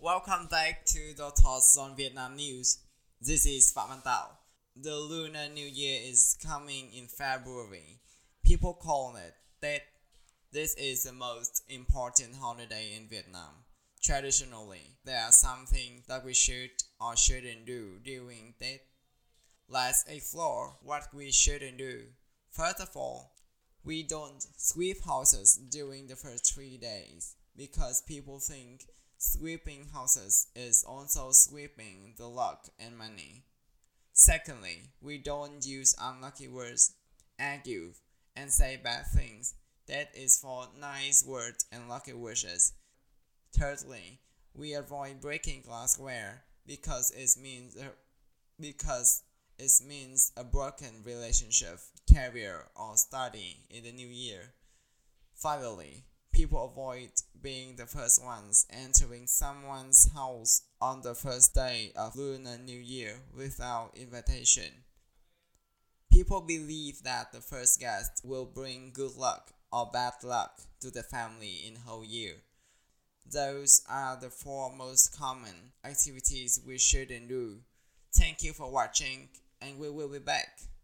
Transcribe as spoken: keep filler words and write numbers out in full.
Welcome back to the Thoughts on Vietnam News. This is Phạm Văn Tao. The Lunar New Year is coming in February. People call it Tết. This is the most important holiday in Vietnam. Traditionally, there are some things that we should or shouldn't do during Tết. Let's explore what we shouldn't do. First of all, we don't sweep houses during the first three days because people think sweeping houses is also sweeping the luck and money. Secondly, we don't use unlucky words, argue, and say bad things. That is for nice words and lucky wishes. Thirdly, we avoid breaking glassware because it means because it means a broken relationship, career, or study in the new year. Finally, people avoid being the first ones entering someone's house on the first day of Lunar New Year without invitation. People believe that the first guest will bring good luck or bad luck to the family in the whole year. Those are the four most common activities we shouldn't do. Thank you for watching, and we will be back.